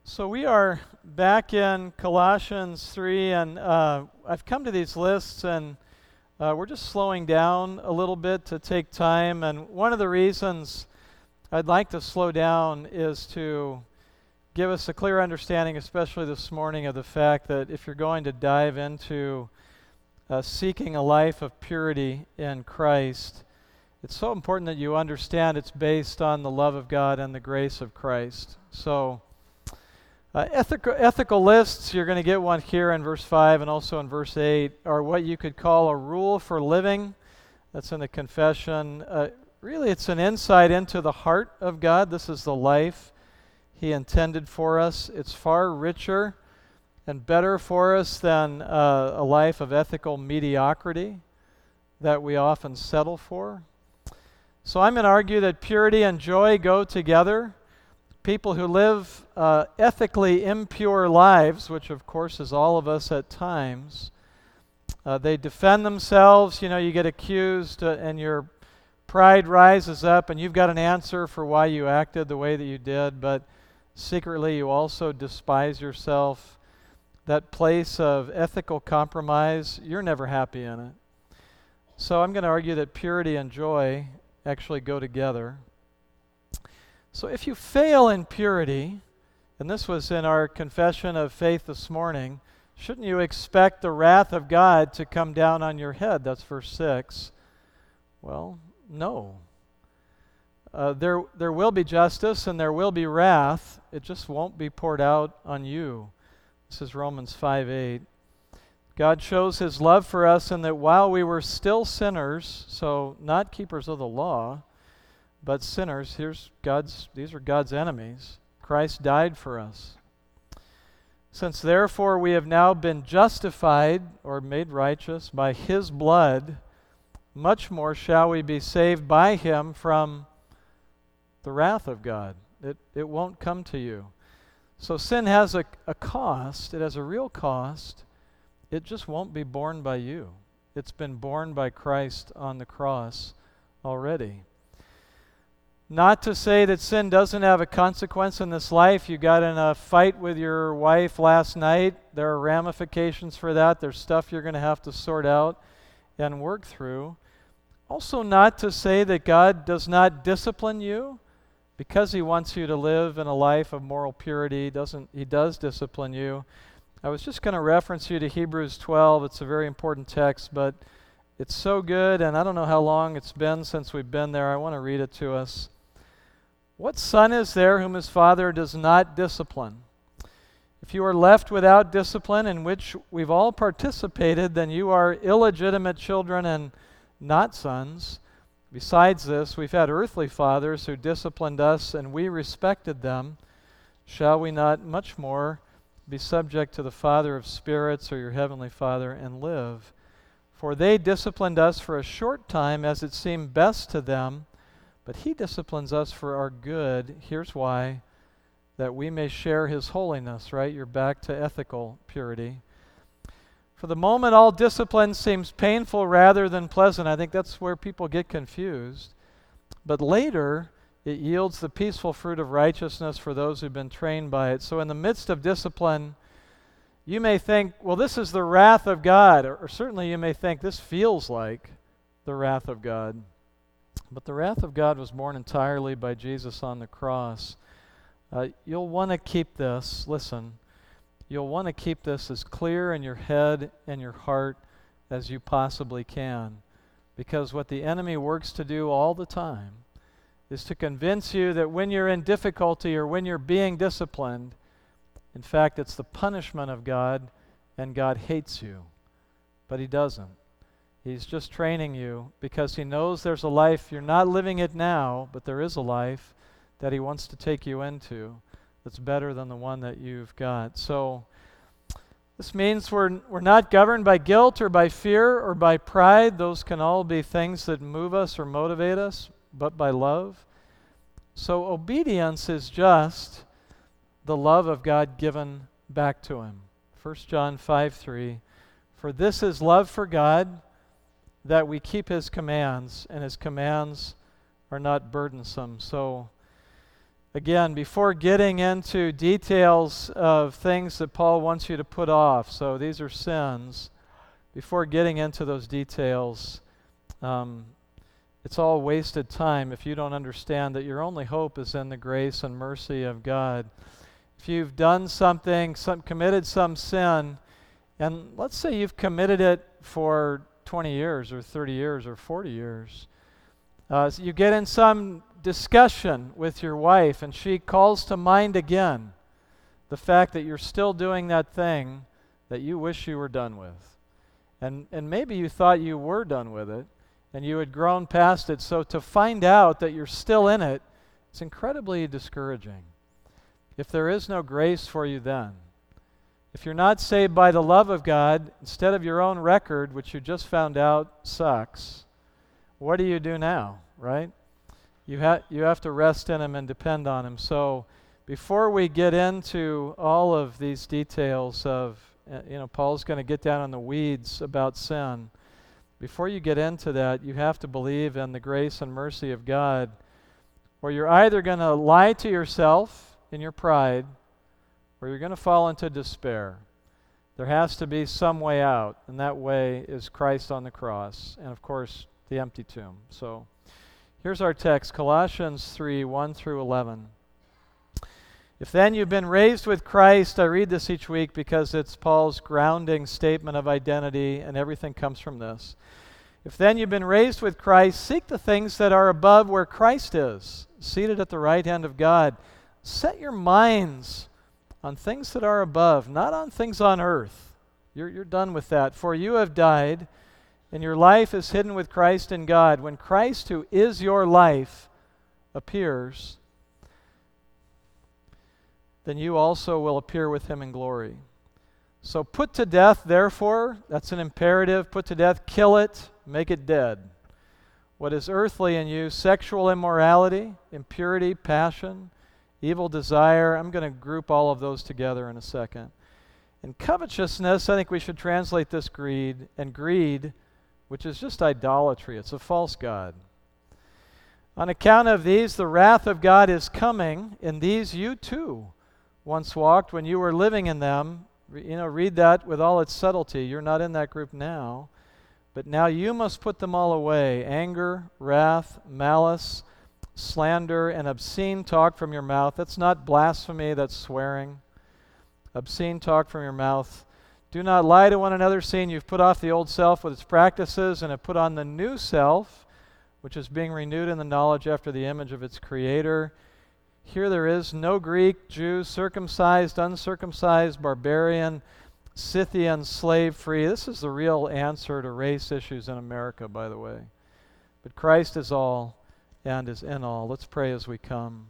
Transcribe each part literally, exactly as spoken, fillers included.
So we are back in Colossians three, and uh, I've come to these lists, and uh, we're just slowing down a little bit to take time. And one of the reasons I'd like to slow down is to give us a clear understanding, especially this morning, of the fact that if you're going to dive into uh, seeking a life of purity in Christ, it's so important that you understand it's based on the love of God and the grace of Christ. So Uh, ethical, ethical lists, you're going to get one here in verse five and also in verse eight, are what you could call a rule for living. That's in the confession. Uh, really, it's an insight into the heart of God. This is the life He intended for us. It's far richer and better for us than uh, a life of ethical mediocrity that we often settle for. So I'm going to argue that purity and joy go together. People who live uh, ethically impure lives, which of course is all of us at times, uh, they defend themselves. You know, you get accused uh, and your pride rises up and you've got an answer for why you acted the way that you did, but secretly you also despise yourself. That place of ethical compromise, you're never happy in it. So I'm going to argue that purity and joy actually go together. So if you fail in purity, and this was in our confession of faith this morning, shouldn't you expect the wrath of God to come down on your head? That's verse six. Well, no. Uh, there, there will be justice and there will be wrath. It just won't be poured out on you. This is Romans five eight. God shows His love for us in that while we were still sinners, so not keepers of the law, but sinners, here's God's, these are God's enemies. Christ died for us. Since therefore we have now been justified or made righteous by His blood, much more shall we be saved by Him from the wrath of God. It, it won't come to you. So sin has a, a cost. It has a real cost. It just won't be borne by you. It's been borne by Christ on the cross already. Not to say that sin doesn't have a consequence in this life. You got in a fight with your wife last night. There are ramifications for that. There's stuff you're going to have to sort out and work through. Also, not to say that God does not discipline you because He wants you to live in a life of moral purity. Doesn't He does discipline you. I was just going to reference you to Hebrews twelve. It's a very important text, but it's so good, and I don't know how long it's been since we've been there. I want to read it to us. What son is there whom his father does not discipline? If you are left without discipline, in which we've all participated, then you are illegitimate children and not sons. Besides this, we've had earthly fathers who disciplined us, and we respected them. Shall we not much more be subject to the Father of spirits, or your heavenly Father, and live? For they disciplined us for a short time as it seemed best to them, but He disciplines us for our good. Here's why: that we may share His holiness, right? You're back to ethical purity. For the moment, all discipline seems painful rather than pleasant. I think that's where people get confused. But later, it yields the peaceful fruit of righteousness for those who've been trained by it. So in the midst of discipline, you may think, well, this is the wrath of God. Or, or certainly you may think, this feels like the wrath of God. But the wrath of God was borne entirely by Jesus on the cross. Uh, you'll want to keep this, listen, you'll want to keep this as clear in your head and your heart as you possibly can. Because what the enemy works to do all the time is to convince you that when you're in difficulty or when you're being disciplined, in fact, it's the punishment of God and God hates you. But He doesn't. He's just training you because He knows there's a life, you're not living it now, but there is a life that He wants to take you into that's better than the one that you've got. So this means we're, we're not governed by guilt or by fear or by pride. Those can all be things that move us or motivate us, but by love. So obedience is just the love of God given back to Him. First John five three, for this is love for God, that we keep His commands, and His commands are not burdensome. So again, before getting into details of things that Paul wants you to put off, so these are sins, before getting into those details, um, it's all wasted time if you don't understand that your only hope is in the grace and mercy of God. If you've done something, some, committed some sin, and let's say you've committed it for twenty years or thirty years or forty years, uh, so you get in some discussion with your wife and she calls to mind again the fact that you're still doing that thing that you wish you were done with. And, and maybe you thought you were done with it and you had grown past it, so to find out that you're still in it, it's incredibly discouraging. If there is no grace for you then, if you're not saved by the love of God, instead of your own record, which you just found out sucks, what do you do now, right? You, ha- you have to rest in Him and depend on Him. So before we get into all of these details of, uh, you know, Paul's going to get down in the weeds about sin. Before you get into that, you have to believe in the grace and mercy of God, or you're either going to lie to yourself in your pride, or you're going to fall into despair. There has to be some way out, and that way is Christ on the cross, and of course, the empty tomb. So here's our text, Colossians three, one through eleven. If then you've been raised with Christ, I read this each week because it's Paul's grounding statement of identity, and everything comes from this. If then you've been raised with Christ, seek the things that are above where Christ is, seated at the right hand of God. Set your minds on things that are above, not on things on earth. You're, you're done with that. For you have died, and your life is hidden with Christ in God. When Christ, who is your life, appears, then you also will appear with Him in glory. So put to death, therefore, that's an imperative, put to death, kill it, make it dead. What is earthly in you, sexual immorality, impurity, passion, evil desire. I'm going to group all of those together in a second. And covetousness, I think we should translate this greed, and greed, which is just idolatry. It's a false god. On account of these, the wrath of God is coming. In these you too once walked when you were living in them. You know, read that with all its subtlety. You're not in that group now. But now you must put them all away. Anger, wrath, malice, slander, and obscene talk from your mouth. That's not blasphemy, that's swearing. Obscene talk from your mouth. Do not lie to one another, seeing you've put off the old self with its practices and have put on the new self, which is being renewed in the knowledge after the image of its Creator. Here there is no Greek, Jew, circumcised, uncircumcised, barbarian, Scythian, slave-free. This is the real answer to race issues in America, by the way. But Christ is all and is in all. Let's pray as we come.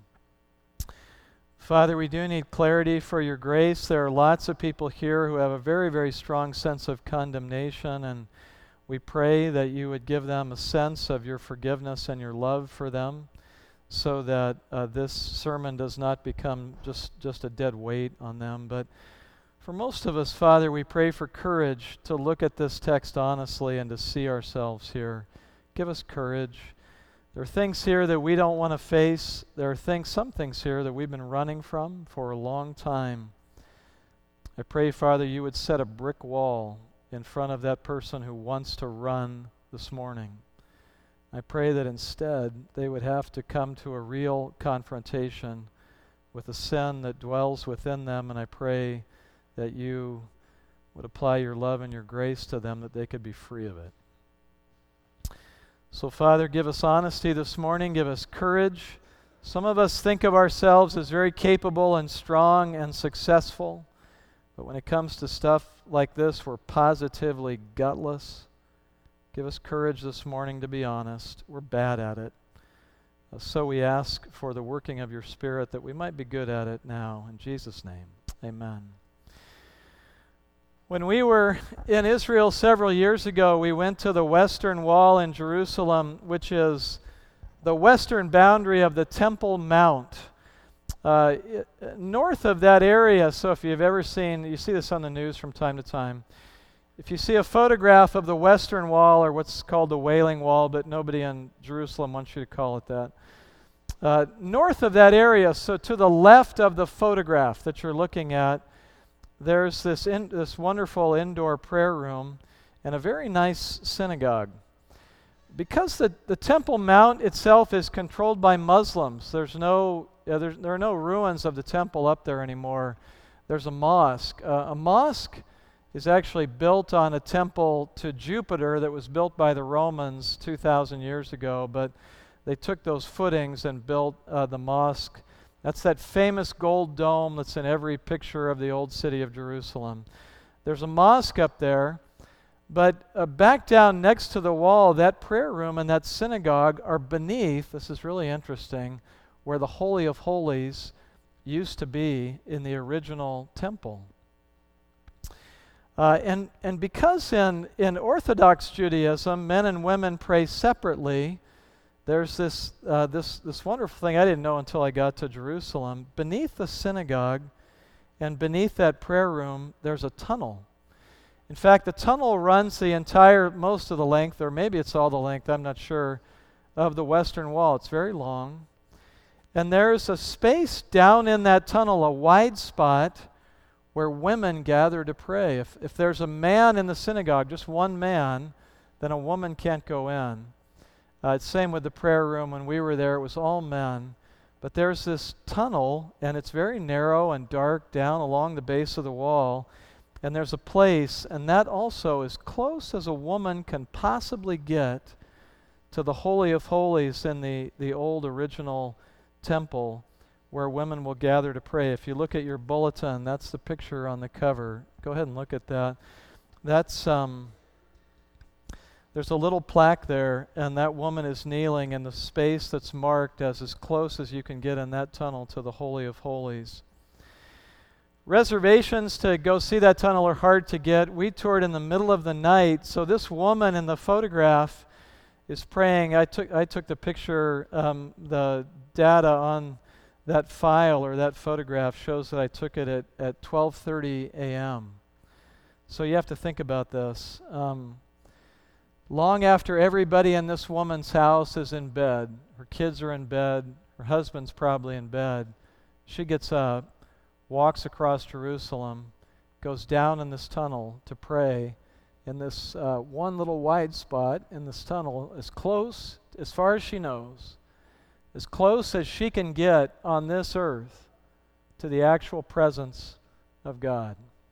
Father, we do need clarity for your grace. There are lots of people here who have a very, very strong sense of condemnation, and we pray that you would give them a sense of your forgiveness and your love for them, so that uh, this sermon does not become just, just a dead weight on them. But for most of us, Father, we pray for courage to look at this text honestly and to see ourselves here. Give us courage. There are things here that we don't want to face. There are things, some things here that we've been running from for a long time. I pray, Father, you would set a brick wall in front of that person who wants to run this morning. I pray that instead they would have to come to a real confrontation with the sin that dwells within them, and I pray that you would apply your love and your grace to them that they could be free of it. So, Father, give us honesty this morning. Give us courage. Some of us think of ourselves as very capable and strong and successful, but when it comes to stuff like this, we're positively gutless. Give us courage this morning to be honest. We're bad at it. Uh, so we ask for the working of your Spirit that we might be good at it now. In Jesus' name, amen. When we were in Israel several years ago, we went to the Western Wall in Jerusalem, which is the western boundary of the Temple Mount. Uh, north of that area, so if you've ever seen, you see this on the news from time to time, if you see a photograph of the Western Wall, or what's called the Wailing Wall, but nobody in Jerusalem wants you to call it that, Uh, north of that area, so to the left of the photograph that you're looking at, there's this, in, this wonderful indoor prayer room and a very nice synagogue. Because the, the Temple Mount itself is controlled by Muslims, there's no, uh, there's, there are no ruins of the temple up there anymore. There's a mosque. Uh, a mosque is actually built on a temple to Jupiter that was built by the Romans two thousand years ago, but they took those footings and built uh, the mosque. That's that famous gold dome that's in every picture of the old city of Jerusalem. There's a mosque up there, but uh, back down next to the wall, that prayer room and that synagogue are beneath, this is really interesting, where the Holy of Holies used to be in the original temple. Uh, and, and because in, in Orthodox Judaism, men and women pray separately, there's this, uh, this, this wonderful thing I didn't know until I got to Jerusalem. Beneath the synagogue and beneath that prayer room, there's a tunnel. In fact, the tunnel runs the entire, most of the length, or maybe it's all the length, I'm not sure, of the western wall. It's very long. And there's a space down in that tunnel, a wide spot, where women gather to pray. If, if there's a man in the synagogue, just one man, then a woman can't go in. Uh, it's same with the prayer room. When we were there, it was all men. But there's this tunnel, and it's very narrow and dark down along the base of the wall. And there's a place, and that also is close as a woman can possibly get to the Holy of Holies in the, the old original temple where women will gather to pray. If you look at your bulletin, that's the picture on the cover. Go ahead and look at that. That's... Um, There's a little plaque there, and that woman is kneeling in the space that's marked as as close as you can get in that tunnel to the Holy of Holies. Reservations to go see that tunnel are hard to get. We toured in the middle of the night, so this woman in the photograph is praying. I took I took the picture, um, the data on that file or that photograph shows that I took it at, at twelve thirty a.m. So you have to think about this. Um, Long after everybody in this woman's house is in bed, her kids are in bed, her husband's probably in bed, she gets up, walks across Jerusalem, goes down in this tunnel to pray in this uh, one little wide spot in this tunnel, as close, as far as she knows, as close as she can get on this earth to the actual presence of God.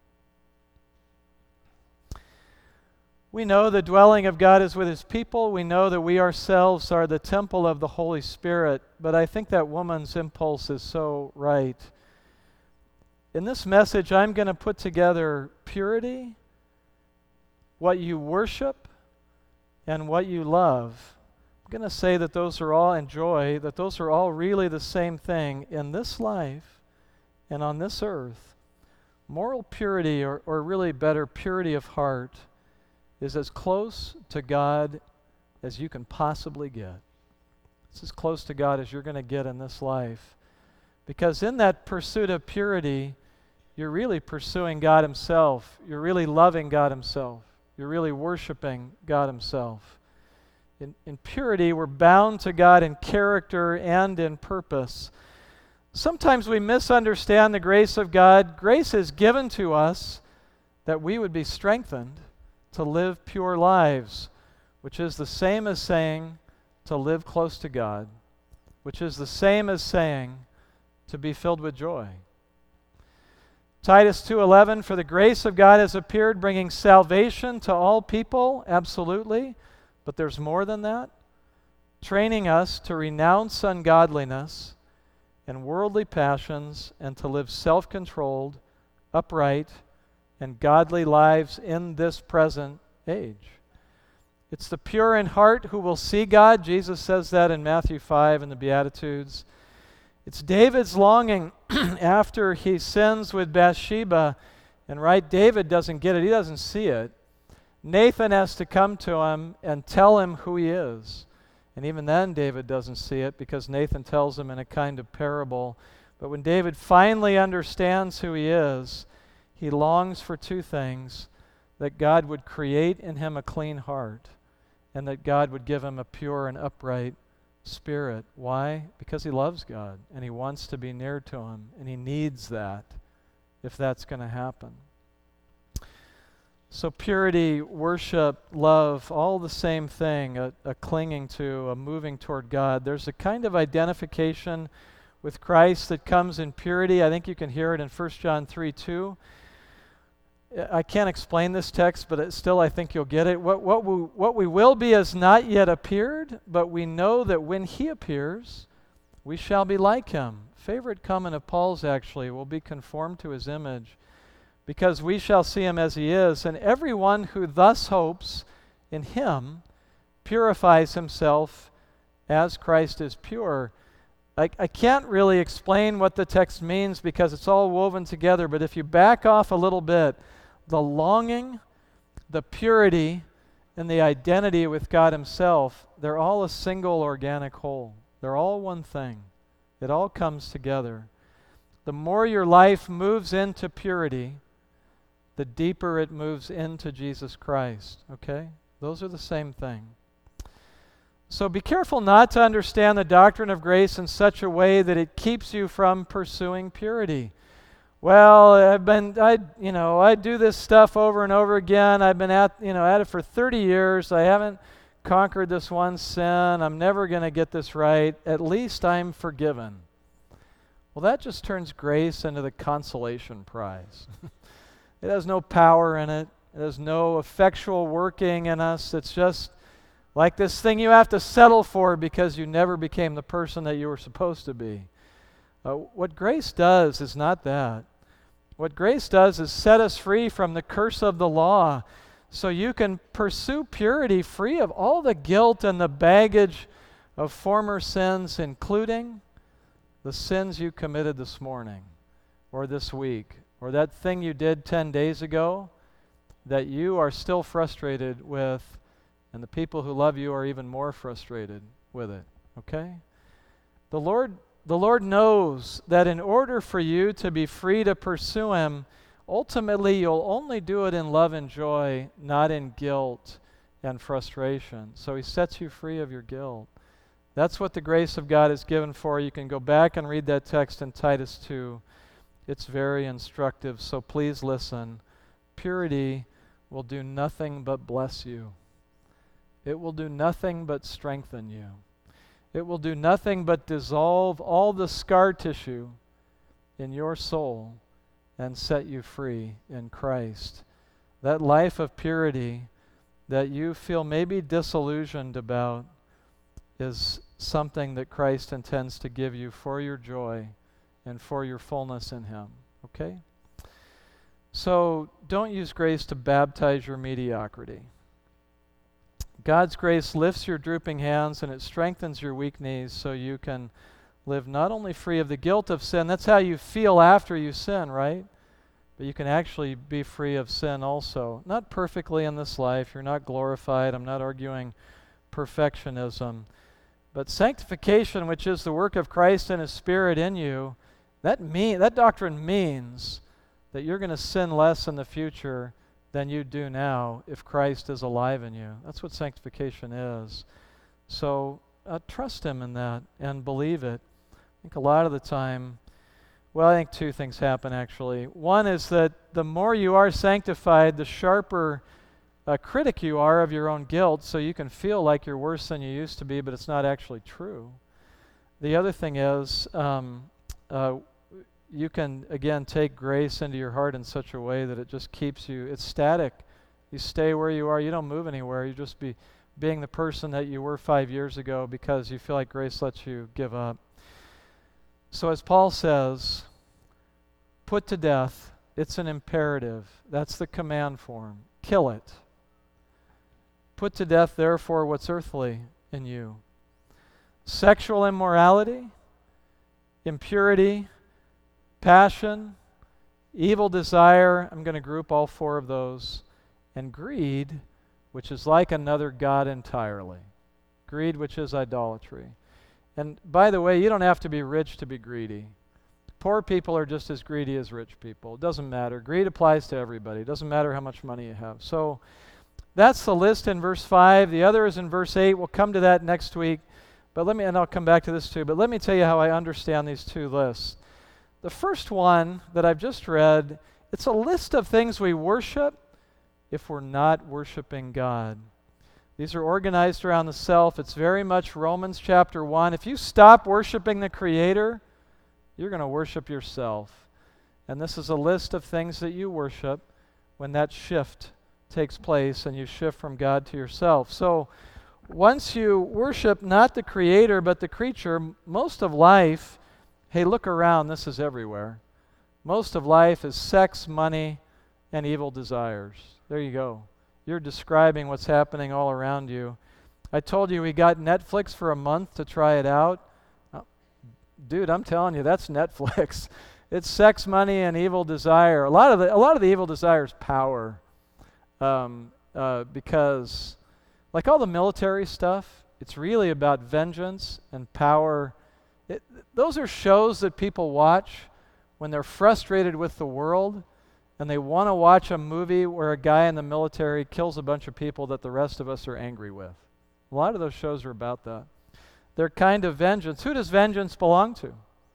We know the dwelling of God is with His people. We know that we ourselves are the temple of the Holy Spirit. But I think that woman's impulse is so right. In this message, I'm going to put together purity, what you worship, and what you love. I'm going to say that those are all, and joy, that those are all really the same thing in this life and on this earth. Moral purity, or, or really better, purity of heart, is as close to God as you can possibly get. It's as close to God as you're going to get in this life. Because in that pursuit of purity, you're really pursuing God Himself. You're really loving God Himself. You're really worshiping God Himself. In, in purity, we're bound to God in character and in purpose. Sometimes we misunderstand the grace of God. Grace is given to us that we would be strengthened to live pure lives, which is the same as saying to live close to God, which is the same as saying to be filled with joy. Titus two eleven, for the grace of God has appeared, bringing salvation to all people, absolutely, but there's more than that, training us to renounce ungodliness and worldly passions and to live self-controlled, upright, and godly lives in this present age. It's the pure in heart who will see God. Jesus says that in Matthew five in the Beatitudes. It's David's longing after he sins with Bathsheba. And right, David doesn't get it. He doesn't see it. Nathan has to come to him and tell him who he is. And even then, David doesn't see it because Nathan tells him in a kind of parable. But when David finally understands who he is, he longs for two things: that God would create in him a clean heart, and that God would give him a pure and upright Spirit. Why? Because he loves God and he wants to be near to him, and he needs that if that's going to happen. So purity, worship, love, all the same thing, a, a clinging to, a moving toward God. There's a kind of identification with Christ that comes in purity. I think you can hear it in First John three two. I can't explain this text, but it, still I think you'll get it. What, what, we, what we will be has not yet appeared, but we know that when he appears, we shall be like him. Favorite comment of Paul's, actually, will be conformed to his image, because we shall see him as he is. And everyone who thus hopes in him purifies himself as Christ is pure. I, I can't really explain what the text means because it's all woven together, but if you back off a little bit, the longing, the purity, and the identity with God himself, they're all a single organic whole. They're all one thing. It all comes together. The more your life moves into purity, the deeper it moves into Jesus Christ. Okay? Those are the same thing. So be careful not to understand the doctrine of grace in such a way that it keeps you from pursuing purity. Well, I've been, I, you know, I do this stuff over and over again. I've been at, you know, at it for thirty years. I haven't conquered this one sin. I'm never going to get this right. At least I'm forgiven. Well, that just turns grace into the consolation prize. It has no power in it. It has no effectual working in us. It's just like this thing you have to settle for because you never became the person that you were supposed to be. Uh, what grace does is not that. What grace does is set us free from the curse of the law so you can pursue purity free of all the guilt and the baggage of former sins, including the sins you committed this morning or this week or that thing you did ten days ago that you are still frustrated with, and the people who love you are even more frustrated with it. Okay? The Lord The Lord knows that in order for you to be free to pursue him, ultimately you'll only do it in love and joy, not in guilt and frustration. So he sets you free of your guilt. That's what the grace of God is given for. You can go back and read that text in Titus two. It's very instructive, so please listen. Purity will do nothing but bless you. It will do nothing but strengthen you. It will do nothing but dissolve all the scar tissue in your soul and set you free in Christ. That life of purity that you feel maybe disillusioned about is something that Christ intends to give you for your joy and for your fullness in him. Okay? So don't use grace to baptize your mediocrity. God's grace lifts your drooping hands and it strengthens your weak knees so you can live not only free of the guilt of sin, that's how you feel after you sin, right? But you can actually be free of sin also. Not perfectly in this life. You're not glorified. I'm not arguing perfectionism. But sanctification, which is the work of Christ and his Spirit in you, that mean, that doctrine means that you're going to sin less in the future than you do now if Christ is alive in you. That's what sanctification is. So uh, trust him in that and believe it. I think a lot of the time, well, I think two things happen actually. One is that the more you are sanctified, the sharper a critic you are of your own guilt, so you can feel like you're worse than you used to be, but it's not actually true. The other thing is, um, uh, you can, again, take grace into your heart in such a way that it just keeps you, it's static. You stay where you are. You don't move anywhere. You just be being the person that you were five years ago because you feel like grace lets you give up. So as Paul says, put to death, it's an imperative. That's the command form. Kill it. Put to death, therefore, what's earthly in you. Sexual immorality, impurity, passion, evil desire, I'm going to group all four of those, and greed, which is like another god entirely. Greed, which is idolatry. And by the way, you don't have to be rich to be greedy. Poor people are just as greedy as rich people. It doesn't matter. Greed applies to everybody. It doesn't matter how much money you have. So that's the list in verse five. The other is in verse eight. We'll come to that next week. But let me, and I'll come back to this too, but let me tell you how I understand these two lists. The first one that I've just read, it's a list of things we worship if we're not worshiping God. These are organized around the self. It's very much Romans chapter one. If you stop worshiping the Creator, you're going to worship yourself. And this is a list of things that you worship when that shift takes place and you shift from God to yourself. So once you worship not the Creator but the creature, most of life, hey, look around, this is everywhere. Most of life is sex, money, and evil desires. There you go. You're describing what's happening all around you. I told you we got Netflix for a month to try it out. Uh, dude, I'm telling you, that's Netflix. It's sex, money, and evil desire. A lot of the a lot of the evil desire is power, um, uh, because like all the military stuff, it's really about vengeance and power. It, those are shows that people watch when they're frustrated with the world. And they want to watch a movie where a guy in the military kills a bunch of people that the rest of us are angry with. A lot of those shows are about that. They're kind of vengeance. Who does vengeance belong to?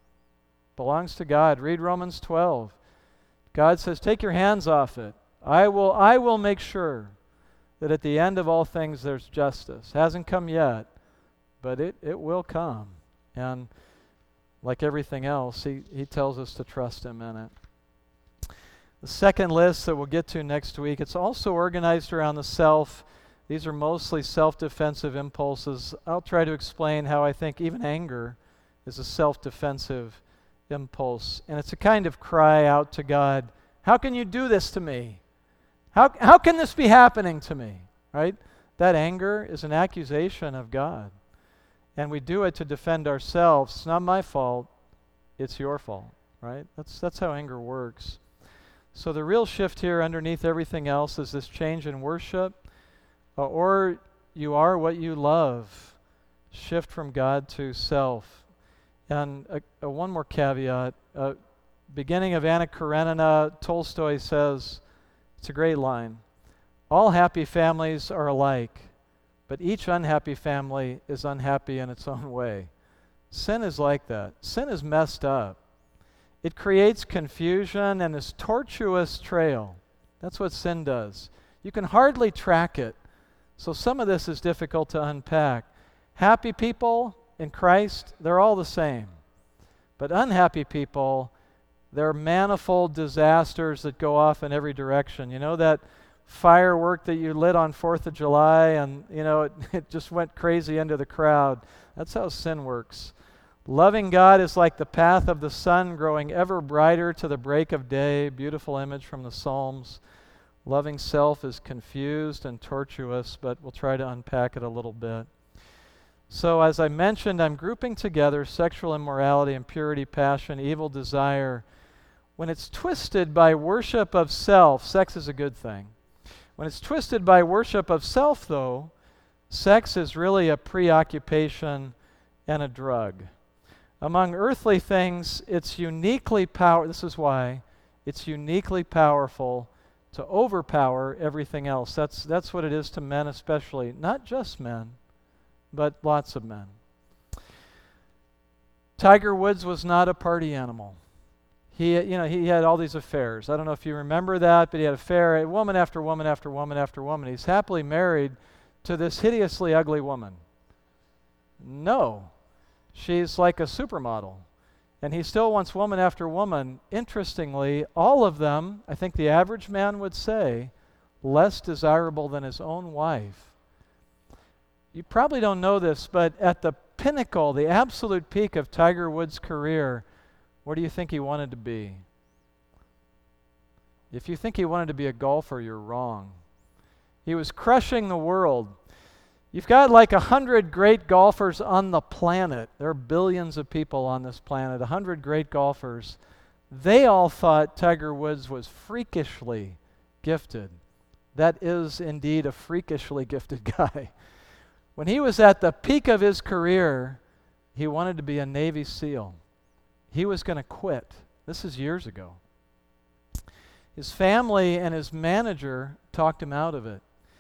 Belongs to God. Read Romans twelve. God says, take your hands off it. I will, I will make sure that at the end of all things there's justice. Hasn't come yet, but it, it will come. And like everything else, he, he tells us to trust Him in it. The second list that we'll get to next week, it's also organized around the self. These are mostly self-defensive impulses. I'll try to explain how I think even anger is a self-defensive impulse. And it's a kind of cry out to God, how can you do this to me? How, how can this be happening to me? Right? That anger is an accusation of God. And we do it to defend ourselves. It's not my fault, it's your fault. Right? That's, that's how anger works. So the real shift here underneath everything else is this change in worship, uh, or you are what you love. Shift from God to self. And uh, uh, one more caveat. Uh, beginning of Anna Karenina, Tolstoy says, it's a great line, all happy families are alike, but each unhappy family is unhappy in its own way. Sin is like that. Sin is messed up. It creates confusion and this tortuous trail. That's what sin does. You can hardly track it. So some of this is difficult to unpack. Happy people in Christ, they're all the same. But unhappy people, they're manifold disasters that go off in every direction. You know that firework that you lit on fourth of July and, you know, it, it just went crazy into the crowd. That's how sin works. Loving God is like the path of the sun growing ever brighter to the break of day. Beautiful image from the Psalms. Loving self is confused and tortuous, but we'll try to unpack it a little bit. So as I mentioned, I'm grouping together sexual immorality, impurity, passion, evil desire. When it's twisted by worship of self, sex is a good thing. When it's twisted by worship of self, though, sex is really a preoccupation and a drug. Among earthly things, it's uniquely power. This is why it's uniquely powerful to overpower everything else. That's that's what it is to men, especially not just men, but lots of men. Tiger Woods was not a party animal. He, you know, he had all these affairs. I don't know if you remember that, but he had affair, woman after woman after woman after woman. He's happily married to this hideously ugly woman. No. She's like a supermodel. And he still wants woman after woman. Interestingly, all of them, I think the average man would say, less desirable than his own wife. You probably don't know this, but at the pinnacle, the absolute peak of Tiger Woods' career, where do you think he wanted to be? If you think he wanted to be a golfer, you're wrong. He was crushing the world. You've got like a hundred great golfers on the planet. There are billions of people on this planet, a hundred great golfers. They all thought Tiger Woods was freakishly gifted. That is indeed a freakishly gifted guy. When he was at the peak of his career, he wanted to be a Navy SEAL. He was going to quit. This is years ago. His family and his manager talked him out of it.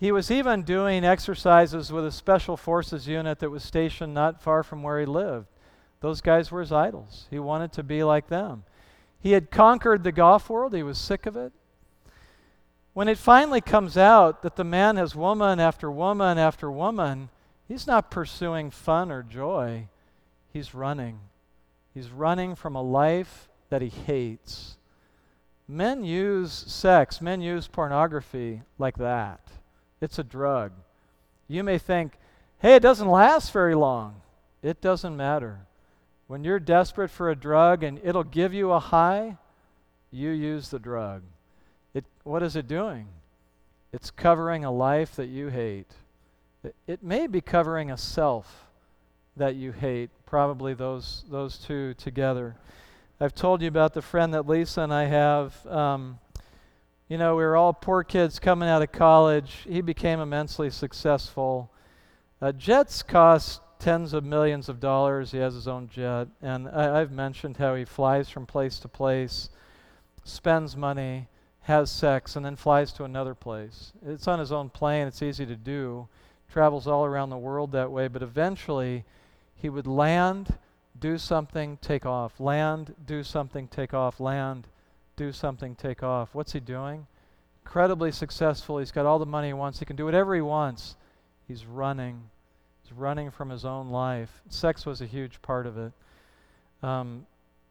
He was even doing exercises with a special forces unit that was stationed not far from where he lived. Those guys were his idols. He wanted to be like them. He had conquered the golf world. He was sick of it. When it finally comes out that the man has woman after woman after woman, he's not pursuing fun or joy. He's running. He's running from a life that he hates. Men use sex, men use pornography like that. It's a drug. You may think, hey, it doesn't last very long. It doesn't matter. When you're desperate for a drug and it'll give you a high, you use the drug. It, what is it doing? It's covering a life that you hate. It, it may be covering a self that you hate, probably those, those two together. I've told you about the friend that Lisa and I have. Um, you know, we were all poor kids coming out of college. He became immensely successful. Uh, jets cost tens of millions of dollars. He has his own jet. And I, I've mentioned how he flies from place to place, spends money, has sex, and then flies to another place. It's on his own plane. It's easy to do. Travels all around the world that way. But eventually, he would land, do something, take off. Land, do something, take off. Land, do something, take off. What's he doing? Incredibly successful. He's got all the money he wants. He can do whatever he wants. He's running. He's running from his own life. Sex was a huge part of it. Um,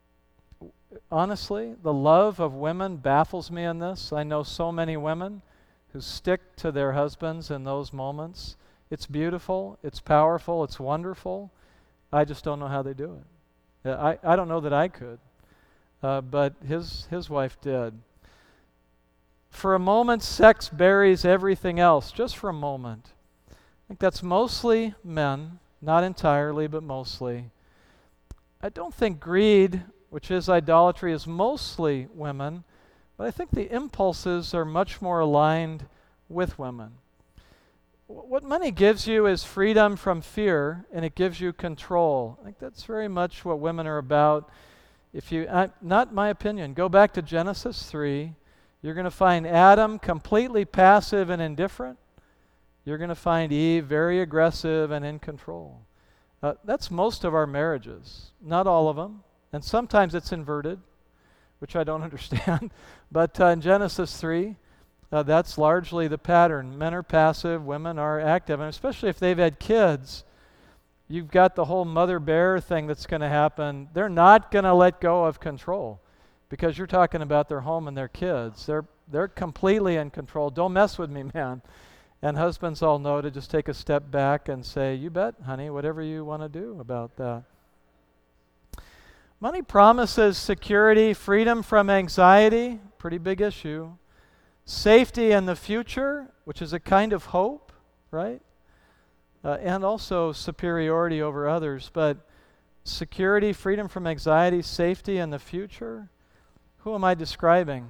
honestly, the love of women baffles me in this. I know so many women who stick to their husbands in those moments. It's beautiful. It's powerful. It's wonderful. I just don't know how they do it. I, I don't know that I could. Uh, but his his wife did. For a moment, sex buries everything else, just for a moment. I think that's mostly men, not entirely, but mostly. I don't think greed, which is idolatry, is mostly women, but I think the impulses are much more aligned with women. What money gives you is freedom from fear, and it gives you control. I think that's very much what women are about. If you, uh, not my opinion, go back to Genesis three. You're going to find Adam completely passive and indifferent. You're going to find Eve very aggressive and in control. Uh, that's most of our marriages, not all of them. And sometimes it's inverted, which I don't understand. But uh, in Genesis three, uh, that's largely the pattern. Men are passive, women are active. And especially if they've had kids, you've got the whole mother bear thing that's going to happen. They're not going to let go of control because you're talking about their home and their kids. They're they're completely in control. Don't mess with me, man. And husbands all know to just take a step back and say, you bet, honey, whatever you want to do about that. Money promises security, freedom from anxiety, pretty big issue. Safety in the future, which is a kind of hope, right? Uh, and also superiority over others. But security, freedom from anxiety, safety in the future, who am I describing?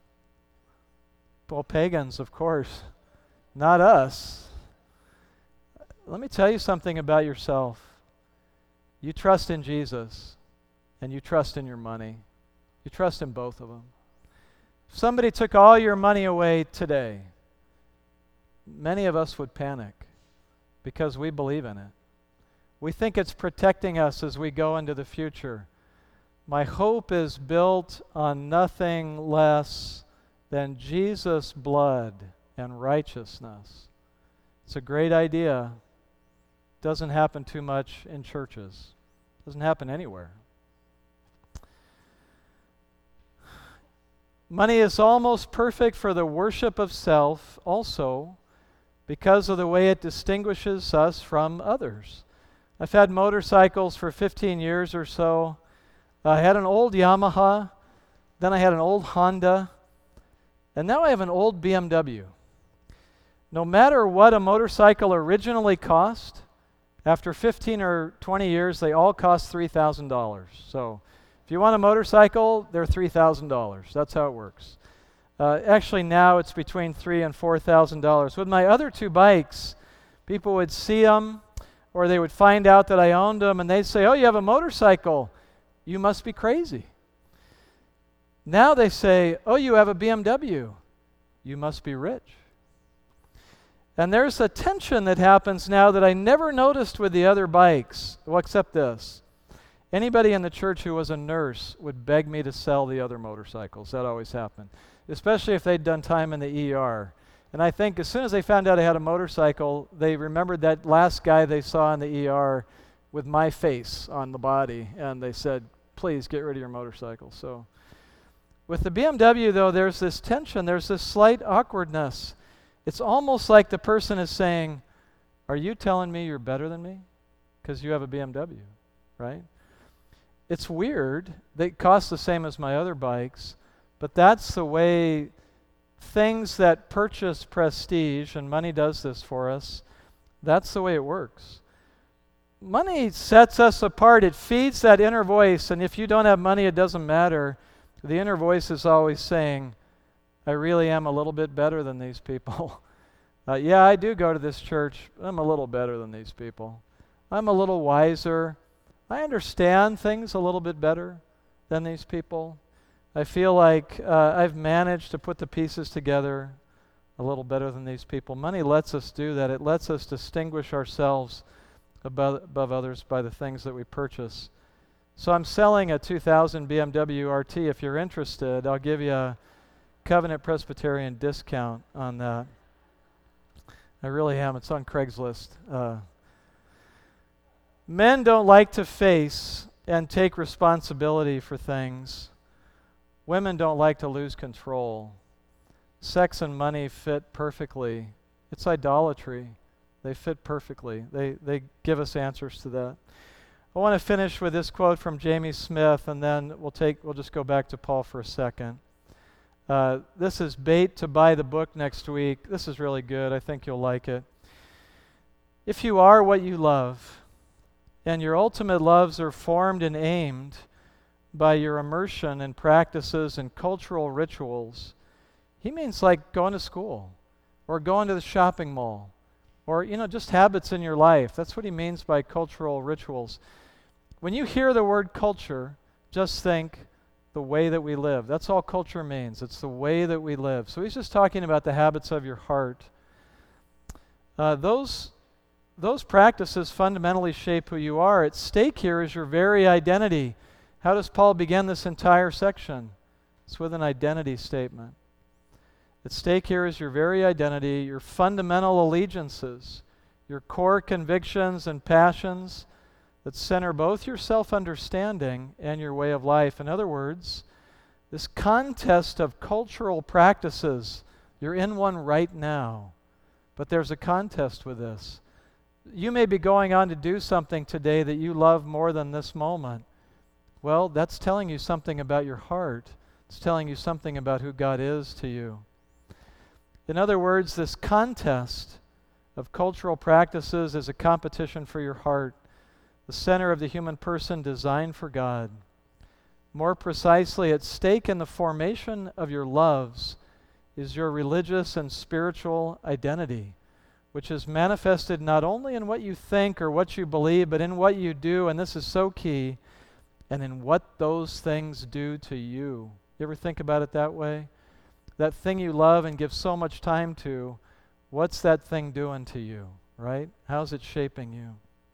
Well, pagans, of course. Not us. Let me tell you something about yourself. You trust in Jesus, and you trust in your money. You trust in both of them. If somebody took all your money away today, many of us would panic because we believe in it. We think it's protecting us as we go into the future. My hope is built on nothing less than Jesus' blood and righteousness. It's a great idea. Doesn't happen too much in churches. Doesn't happen anywhere. Money is almost perfect for the worship of self also because of the way it distinguishes us from others. I've had motorcycles for fifteen years or so. I had an old Yamaha, then I had an old Honda, and now I have an old B M W. No matter what a motorcycle originally cost, after fifteen or twenty years, they all cost three thousand dollars. So if you want a motorcycle, they're three thousand dollars. That's how it works. Uh, actually, now it's between three thousand dollars and four thousand dollars. With my other two bikes, people would see them, or they would find out that I owned them, and they'd say, oh, you have a motorcycle. You must be crazy. Now they say, oh, you have a B M W. You must be rich. And there's a tension that happens now that I never noticed with the other bikes, well, except this. Anybody in the church who was a nurse would beg me to sell the other motorcycles. That always happened, especially if they'd done time in the E R. And I think as soon as they found out I had a motorcycle, they remembered that last guy they saw in the E R with my face on the body, and they said, please get rid of your motorcycle. So with the B M W, though, there's this tension, there's this slight awkwardness. It's almost like the person is saying, are you telling me you're better than me? Because you have a B M W, right? It's weird. They cost the same as my other bikes, but that's the way things that purchase prestige, and money does this for us, that's the way it works. Money sets us apart. It feeds that inner voice, and if you don't have money, it doesn't matter. The inner voice is always saying, I really am a little bit better than these people. uh, yeah, I do go to this church. I'm a little better than these people. I'm a little wiser. I understand things a little bit better than these people. I feel like uh, I've managed to put the pieces together a little better than these people. Money lets us do that. It lets us distinguish ourselves above, above others by the things that we purchase. So I'm selling a two thousand B M W R T. If you're interested, I'll give you a Covenant Presbyterian discount on that. I really am. It's on Craigslist. Uh, men don't like to face and take responsibility for things. Women don't like to lose control. Sex and money fit perfectly. It's idolatry. They fit perfectly. They, they give us answers to that. I want to finish with this quote from Jamie Smith, and then we'll take we'll just go back to Paul for a second. Uh, this is bait to buy the book next week. This is really good. I think you'll like it. If you are what you love, and your ultimate loves are formed and aimed by your immersion in practices and cultural rituals, he means like going to school or going to the shopping mall or, you know, just habits in your life. That's what he means by cultural rituals. When you hear the word culture, just think the way that we live. That's all culture means. It's the way that we live. So he's just talking about the habits of your heart. Uh, those, those practices fundamentally shape who you are. At stake here is your very identity. How does Paul begin this entire section? It's with an identity statement. At stake here is your very identity, your fundamental allegiances, your core convictions and passions that center both your self-understanding and your way of life. In other words, this contest of cultural practices, you're in one right now, but there's a contest with this. You may be going on to do something today that you love more than this moment. Well, that's telling you something about your heart. It's telling you something about who God is to you. In other words, this contest of cultural practices is a competition for your heart, the center of the human person designed for God. More precisely, at stake in the formation of your loves is your religious and spiritual identity, which is manifested not only in what you think or what you believe, but in what you do, and this is so key, and in what those things do to you. You ever think about it that way? That thing you love and give so much time to, what's that thing doing to you, right? How's it shaping you?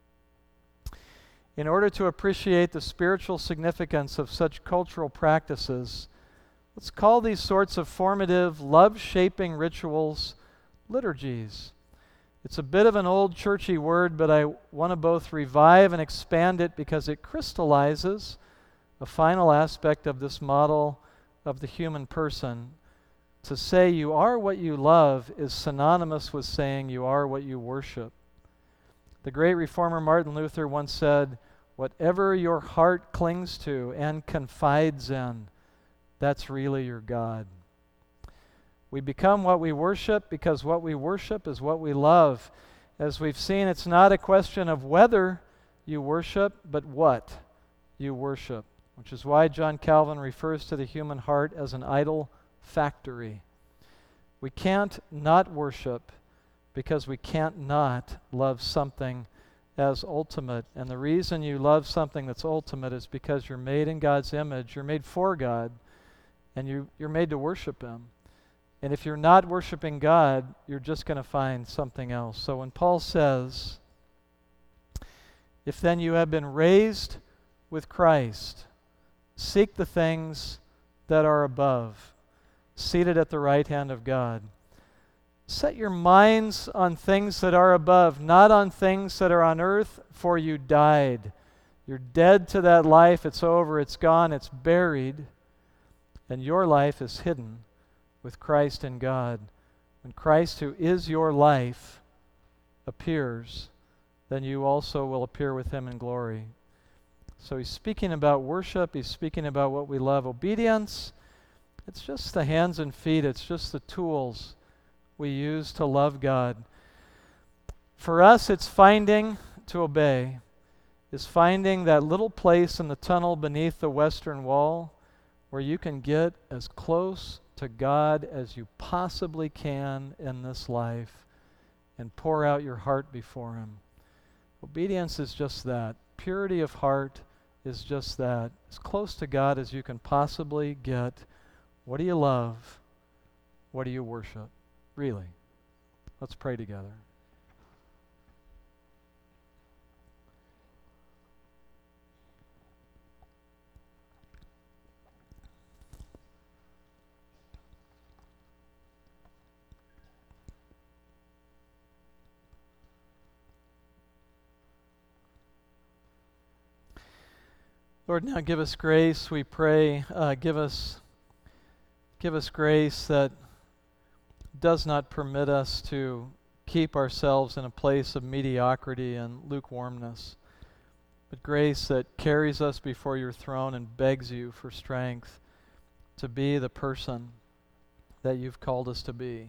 In order to appreciate the spiritual significance of such cultural practices, let's call these sorts of formative, love-shaping rituals liturgies. It's a bit of an old churchy word, but I want to both revive and expand it because it crystallizes a final aspect of this model of the human person. To say you are what you love is synonymous with saying you are what you worship. The great reformer Martin Luther once said, "Whatever your heart clings to and confides in, that's really your God." We become what we worship because what we worship is what we love. As we've seen, it's not a question of whether you worship, but what you worship, which is why John Calvin refers to the human heart as an idol factory. We can't not worship because we can't not love something as ultimate. And the reason you love something that's ultimate is because you're made in God's image, you're made for God, and you, you're made to worship Him. And if you're not worshiping God, you're just going to find something else. So when Paul says, if then you have been raised with Christ, seek the things that are above, seated at the right hand of God. Set your minds on things that are above, not on things that are on earth, for you died. You're dead to that life. It's over. It's gone. It's buried. And your life is hidden with Christ in God. When Christ, who is your life, appears, then you also will appear with him in glory. So he's speaking about worship. He's speaking about what we love. Obedience, it's just the hands and feet. It's just the tools we use to love God. For us, it's finding to obey, is finding that little place in the tunnel beneath the western wall where you can get as close to God as you possibly can in this life and pour out your heart before him. Obedience is just that. Purity of heart is just that. As close to God as you can possibly get. What do you love? What do you worship? Really. Let's pray together. Lord, now give us grace, we pray. Uh, give us, give us grace that does not permit us to keep ourselves in a place of mediocrity and lukewarmness, but grace that carries us before your throne and begs you for strength to be the person that you've called us to be.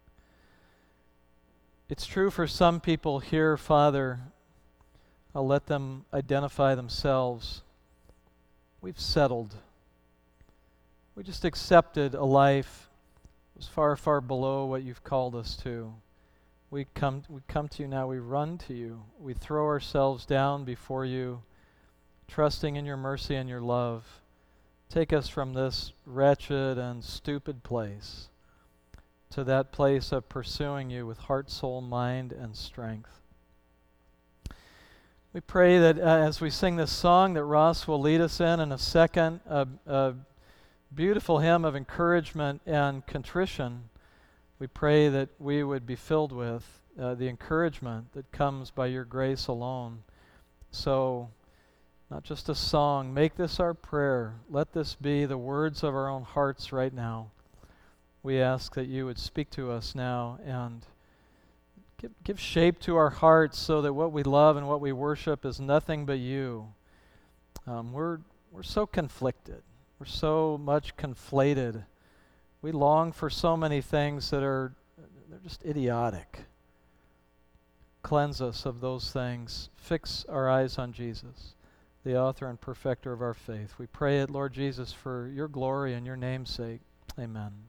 It's true for some people here, Father. I'll let them identify themselves. We've settled. We just accepted a life that was far, far below what you've called us to. We come, we come to you now. We run to you. We throw ourselves down before you, trusting in your mercy and your love. Take us from this wretched and stupid place to that place of pursuing you with heart, soul, mind, and strength. We pray that uh, as we sing this song that Ross will lead us in in a second, a, a beautiful hymn of encouragement and contrition, we pray that we would be filled with uh, the encouragement that comes by your grace alone. So, not just a song, make this our prayer. Let this be the words of our own hearts right now. We ask that you would speak to us now and Give, give shape to our hearts so that what we love and what we worship is nothing but you. Um, we're, we're so conflicted. We're so much conflated. We long for so many things that are they're just idiotic. Cleanse us of those things. Fix our eyes on Jesus, the author and perfecter of our faith. We pray it, Lord Jesus, for your glory and your name's sake. Amen.